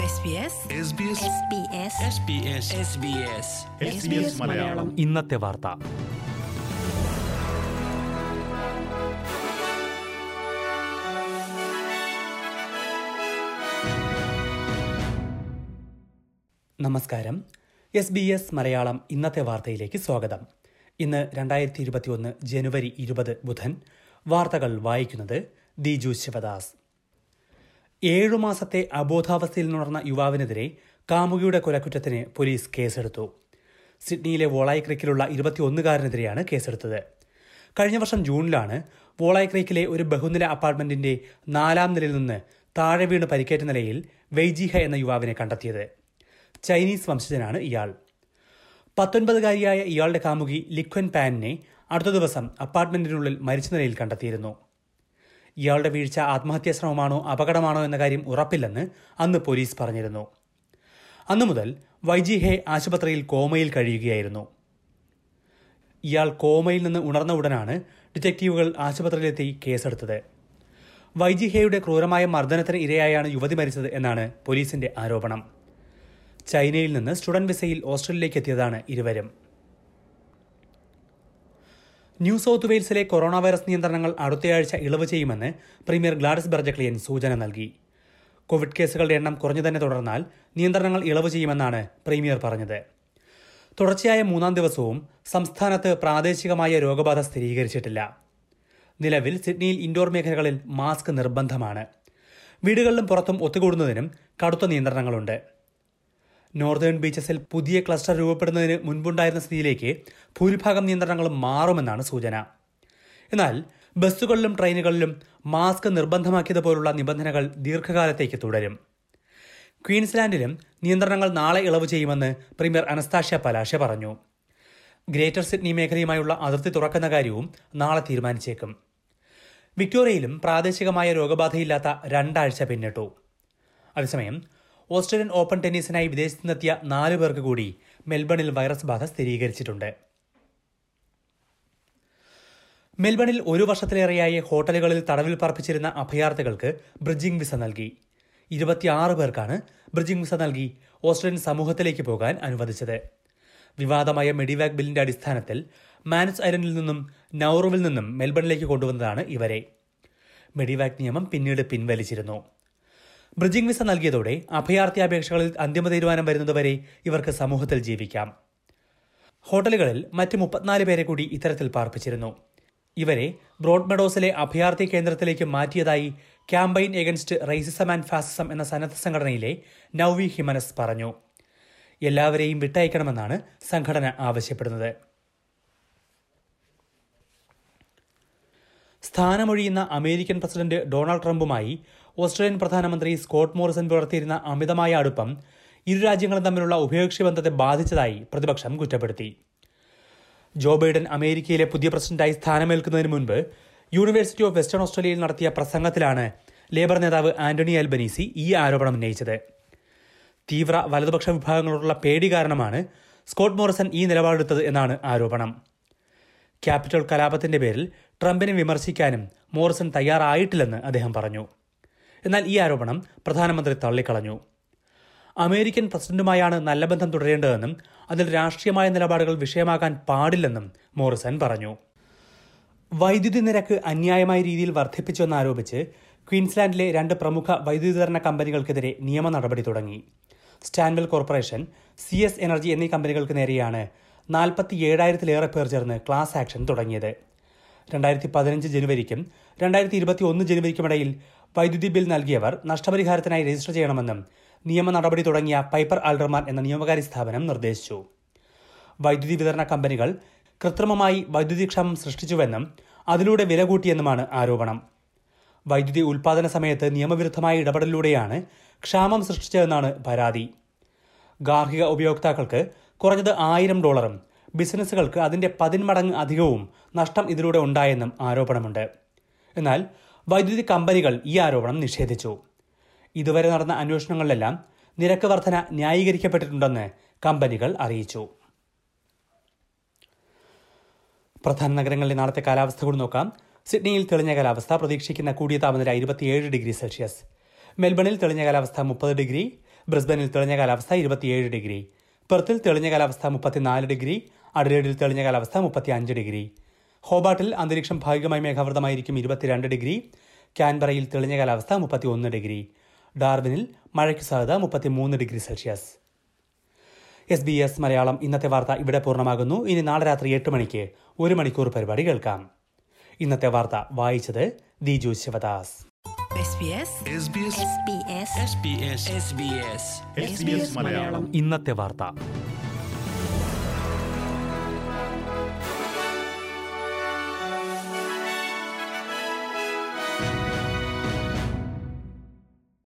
മലയാളം ഇന്നത്തെ വാർത്ത. നമസ്കാരം. SBS മലയാളം ഇന്നത്തെ വാർത്തയിലേക്ക് സ്വാഗതം. ഇന്ന് 2021 ജനുവരി 20 ബുധൻ. വാർത്തകൾ വായിക്കുന്നത് ദിജു ശിവദാസ്. 7 മാസത്തെ അബോധാവസ്ഥയിൽ നുണർന്ന യുവാവിനെതിരെ കാമുകിയുടെ കൊലക്കുറ്റത്തിന് പോലീസ് കേസെടുത്തു. സിഡ്നിയിലെ വോളായ് ക്രീക്കിലുള്ള 21-കാരനെതിരെയാണ് കേസെടുത്തത്. കഴിഞ്ഞ വർഷം ജൂണിലാണ് വോളായ് ക്രീക്കിലെ ഒരു ബഹുനില അപ്പാർട്ട്മെന്റിന്റെ 4ാം നിലയിൽ നിന്ന് താഴെ വീണ് പരിക്കേറ്റ നിലയിൽ വെയ്ജിഹ എന്ന യുവാവിനെ കണ്ടെത്തിയത്. ചൈനീസ് വംശജനാണ് ഇയാൾ. 19-കാരിയായ ഇയാളുടെ കാമുകി ലിക്വൻ പാനിനെ അടുത്ത ദിവസം അപ്പാർട്ട്മെന്റിനുള്ളിൽ മരിച്ച നിലയിൽ കണ്ടെത്തിയിരുന്നു. ഇയാളുടെ വീഴ്ച ആത്മഹത്യാശ്രമമാണോ അപകടമാണോ എന്ന കാര്യം ഉറപ്പില്ലെന്ന് അന്ന് പോലീസ് പറഞ്ഞിരുന്നു. അന്നു മുതൽ വൈജിഹെ ആശുപത്രിയിൽ കോമയിൽ കഴിയുകയായിരുന്നു. ഇയാൾ കോമയിൽ നിന്ന് ഉണർന്ന ഉടനാണ് ഡിറ്റക്റ്റീവുകൾ ആശുപത്രിയിലെത്തി കേസെടുത്തത്. വൈജിഹയുടെ ക്രൂരമായ മർദ്ദനത്തിന് ഇരയായാണ് യുവതി മരിച്ചത് എന്നാണ് പോലീസിന്റെ ആരോപണം. ചൈനയിൽ നിന്ന് സ്റ്റുഡന്റ് വിസയിൽ ഓസ്ട്രേലിയയിലേക്ക് എത്തിയതാണ് ഇരുവരും. ന്യൂ സൗത്ത് വെയിൽസിലെ കൊറോണ വൈറസ് നിയന്ത്രണങ്ങൾ അടുത്തയാഴ്ച ഇളവ് ചെയ്യുമെന്ന് പ്രീമിയർ ഗ്ലാഡിസ് ബെർജക്ലിയൻ സൂചന നൽകി. കോവിഡ് കേസുകളുടെ എണ്ണം കുറഞ്ഞു തന്നെ തുടർന്നാൽ നിയന്ത്രണങ്ങൾ ഇളവ് ചെയ്യുമെന്നാണ് പ്രീമിയർ പറഞ്ഞത്. തുടർച്ചയായ 3ാം ദിവസവും സംസ്ഥാനത്ത് പ്രാദേശികമായ രോഗബാധ സ്ഥിരീകരിച്ചിട്ടില്ല. നിലവിൽ സിഡ്നിയിൽ ഇൻഡോർ മേഖലകളിൽ മാസ്ക് നിർബന്ധമാണ്. വീടുകളിലും പുറത്തും ഒത്തുകൂടുന്നതിനും കടുത്ത നിയന്ത്രണങ്ങളുണ്ട്. നോർത്തേൺ ബീച്ചസിൽ പുതിയ ക്ലസ്റ്റർ രൂപപ്പെടുന്നതിന് മുൻപുണ്ടായിരുന്ന സ്ഥിതിയിലേക്ക് ഭൂരിഭാഗം നിയന്ത്രണങ്ങളും മാറുമെന്നാണ് സൂചന. എന്നാൽ ബസ്സുകളിലും ട്രെയിനുകളിലും മാസ്ക് നിർബന്ധമാക്കിയതുപോലുള്ള നിബന്ധനകൾ ദീർഘകാലത്തേക്ക് തുടരും. ക്വീൻസ്ലാൻഡിലും നിയന്ത്രണങ്ങൾ നാളെ ഇളവ് ചെയ്യുമെന്ന് പ്രീമിയർ അനസ്താഷ്യ പലാഷെ പറഞ്ഞു. ഗ്രേറ്റർ സിഡ്നി മേഖലയുമായുള്ള അതിർത്തി തുറക്കുന്ന കാര്യവും നാളെ തീരുമാനിച്ചേക്കും. വിക്ടോറിയയിലും പ്രാദേശികമായ രോഗബാധയില്ലാത്ത 2 ആഴ്ച പിന്നിട്ടു. അതേസമയം ഓസ്ട്രേലിയൻ ഓപ്പൺ ടെന്നീസിനായി വിദേശത്ത് നിന്നെത്തിയ 4 പേർക്ക് കൂടി മെൽബണിൽ വൈറസ് ബാധ സ്ഥിരീകരിച്ചിട്ടുണ്ട്. മെൽബണിൽ 1 വർഷത്തിലേറെയായി ഹോട്ടലുകളിൽ തടവിൽ പാർപ്പിച്ചിരുന്ന അഭയാർത്ഥികൾക്ക് ബ്രിഡ്ജിംഗ് വിസ നൽകി. 26 പേർക്കാണ് ബ്രിഡ്ജിംഗ് വിസ നൽകി ഓസ്ട്രേലിയൻ സമൂഹത്തിലേക്ക് പോകാൻ അനുവദിച്ചത്. വിവാദമായ മെഡിവാക് ബില്ലിന്റെ അടിസ്ഥാനത്തിൽ മാനസ് ഐലൻഡിൽ നിന്നും നൌറുവിൽ നിന്നും മെൽബണിലേക്ക് കൊണ്ടുവന്നതാണ് ഇവരെ. മെഡിവാക് നിയമം പിന്നീട് പിൻവലിച്ചിരുന്നു. ബ്രിഡ്ജിംഗ് വിസ നൽകിയതോടെ അഭയാർത്ഥി അപേക്ഷകളിൽ അന്തിമ തീരുമാനം വരുന്നതുവരെ ഇവർക്ക് സമൂഹത്തിൽ ജീവിക്കാം. ഹോട്ടലുകളിൽ മറ്റ് 34 പേരെ കൂടി ഇത്തരത്തിൽ പാർപ്പിച്ചിരുന്നു. ഇവരെ ബ്രോഡ്മെഡോസിലെ അഭയാർത്ഥി കേന്ദ്രത്തിലേക്ക് മാറ്റിയതായി campaign against racism and fascism എന്ന സന്നദ്ധ സംഘടനയിലെ നൌവി ഹിമനസ് പറഞ്ഞു. എല്ലാവരെയും വിട്ടയക്കണമെന്നാണ് സംഘടന ആവശ്യപ്പെടുന്നത്. സ്ഥാനമൊഴിയുന്ന അമേരിക്കൻ പ്രസിഡന്റ് ഡൊണാൾഡ് ട്രംപുമായി ഓസ്ട്രേലിയൻ പ്രധാനമന്ത്രി സ്കോട്ട് മോറിസൺ പുലർത്തിയിരുന്ന അമിതമായ അടുപ്പം ഇരു രാജ്യങ്ങളും തമ്മിലുള്ള ഉഭയകക്ഷി ബന്ധത്തെ ബാധിച്ചതായി പ്രതിപക്ഷം കുറ്റപ്പെടുത്തി. ജോ ബൈഡൻ അമേരിക്കയിലെ പുതിയ പ്രസിഡന്റായി സ്ഥാനമേൽക്കുന്നതിന് മുൻപ് യൂണിവേഴ്സിറ്റി ഓഫ് വെസ്റ്റേൺ ഓസ്ട്രേലിയയിൽ നടത്തിയ പ്രസംഗത്തിലാണ് ലേബർ നേതാവ് ആന്റണി അൽബനീസി ഈ ആരോപണം ഉന്നയിച്ചത്. തീവ്ര വലതുപക്ഷ വിഭാഗങ്ങളോടുള്ള പേടി കാരണമാണ് സ്കോട്ട് മോറിസൺ ഈ നിലപാടെടുത്തത് എന്നാണ് ആരോപണം. ക്യാപിറ്റൽ കലാപത്തിന്റെ പേരിൽ ട്രംപിനെ വിമർശിക്കാനും മോറിസൺ തയ്യാറായിട്ടില്ലെന്ന് അദ്ദേഹം പറഞ്ഞു. എന്നാൽ ഈ ആരോപണം പ്രധാനമന്ത്രി തള്ളിക്കളഞ്ഞു. അമേരിക്കൻ പ്രസിഡന്റുമായാണ് നല്ല ബന്ധം തുടരേണ്ടതെന്നും അതിൽ രാഷ്ട്രീയമായ നിലപാടുകൾ വിഷയമാകാൻ പാടില്ലെന്നും മോറിസൺ പറഞ്ഞു. വൈദ്യുതി നിരക്ക് അന്യായമായ രീതിയിൽ വർദ്ധിപ്പിച്ചുവെന്നാരോപിച്ച് ക്വീൻസ്ലാൻഡിലെ 2 പ്രമുഖ വൈദ്യുതി വിതരണ കമ്പനികൾക്കെതിരെ നിയമ നടപടി തുടങ്ങി. സ്റ്റാൻവെൽ കോർപ്പറേഷൻ, CS എനർജി എന്നീ കമ്പനികൾക്ക് നേരെയാണ് 47,000-ലേറെ പേർ ചേർന്ന് ക്ലാസ് ആക്ഷൻ തുടങ്ങിയത്. 2015 ജനുവരിക്കും 2021 ജനുവരിക്കുമിടയിൽ വൈദ്യുതി ബിൽ നൽകിയവർ നഷ്ടപരിഹാരത്തിനായി രജിസ്റ്റർ ചെയ്യണമെന്നും നിയമ നടപടി തുടങ്ങിയ പൈപ്പർ ആൽഡർമാൻ എന്ന നിയമകാര്യ സ്ഥാപനം നിർദ്ദേശിച്ചു. വൈദ്യുതി വിതരണ കമ്പനികൾ കൃത്രിമമായി വൈദ്യുതി ക്ഷാമം സൃഷ്ടിച്ചുവെന്നും അതിലൂടെ വില കൂട്ടിയെന്നുമാണ് ആരോപണം. വൈദ്യുതി ഉൽപാദന സമയത്ത് നിയമവിരുദ്ധമായ ഇടപെടലിലൂടെയാണ് ക്ഷാമം സൃഷ്ടിച്ചതെന്നാണ് പരാതി. ഗാർഹിക ഉപയോക്താക്കൾക്ക് കുറഞ്ഞത് $1,000, ബിസിനസ്സുകൾക്ക് അതിന്റെ 10 മടങ്ങ് അധികവും നഷ്ടം ഇതിലൂടെ ഉണ്ടായെന്നും ആരോപണമുണ്ട്. എന്നാൽ വൈദ്യുതി കമ്പനികൾ ഈ ആരോപണം നിഷേധിച്ചു. ഇതുവരെ നടന്ന അന്വേഷണങ്ങളിലെല്ലാം നിരക്ക് വർധന ന്യായീകരിക്കപ്പെട്ടിട്ടുണ്ടെന്ന് കമ്പനികൾ അറിയിച്ചു. പ്രധാന നഗരങ്ങളിലെ നാളത്തെ കാലാവസ്ഥ കൂടി നോക്കാം. സിഡ്നിയിൽ തെളിഞ്ഞ കാലാവസ്ഥ, പ്രതീക്ഷിക്കുന്ന കൂടിയ താപനില 27 ഡിഗ്രി സെൽഷ്യസ്. മെൽബണിൽ തെളിഞ്ഞ കാലാവസ്ഥ 30 ഡിഗ്രി. ബ്രിസ്ബനിൽ തെളിഞ്ഞ കാലാവസ്ഥ 27 ഡിഗ്രി, പെർത്തിൽ തെളിഞ്ഞ കാലാവസ്ഥ 34 ഡിഗ്രി, അഡലേഡിൽ തെളിഞ്ഞ കാലാവസ്ഥ 35 ഡിഗ്രി, ഹോബാട്ടിൽ അന്തരീക്ഷം ഭാഗികമായി മേഘാവൃതമായിരിക്കും 22 ഡിഗ്രി, കാൻബറയിൽ തെളിഞ്ഞ കാലാവസ്ഥ 31 ഡിഗ്രി, ഡാർവിനിൽ മഴയ്ക്ക് സാധ്യത 33 ഡിഗ്രി സെൽഷ്യസ്. SBS മലയാളം ഇന്നത്തെ വാർത്ത ഇവിടെ പൂർണ്ണമാകുന്നു. ഇനി നാളെ രാത്രി 8 മണിക്ക് 1 മണിക്കൂർ പരിപാടി കേൾക്കാം. ഇന്നത്തെ വാർത്ത വായിച്ചത് ദിജു ശിവദാസ്. ഇന്നത്തെ വാർത്ത.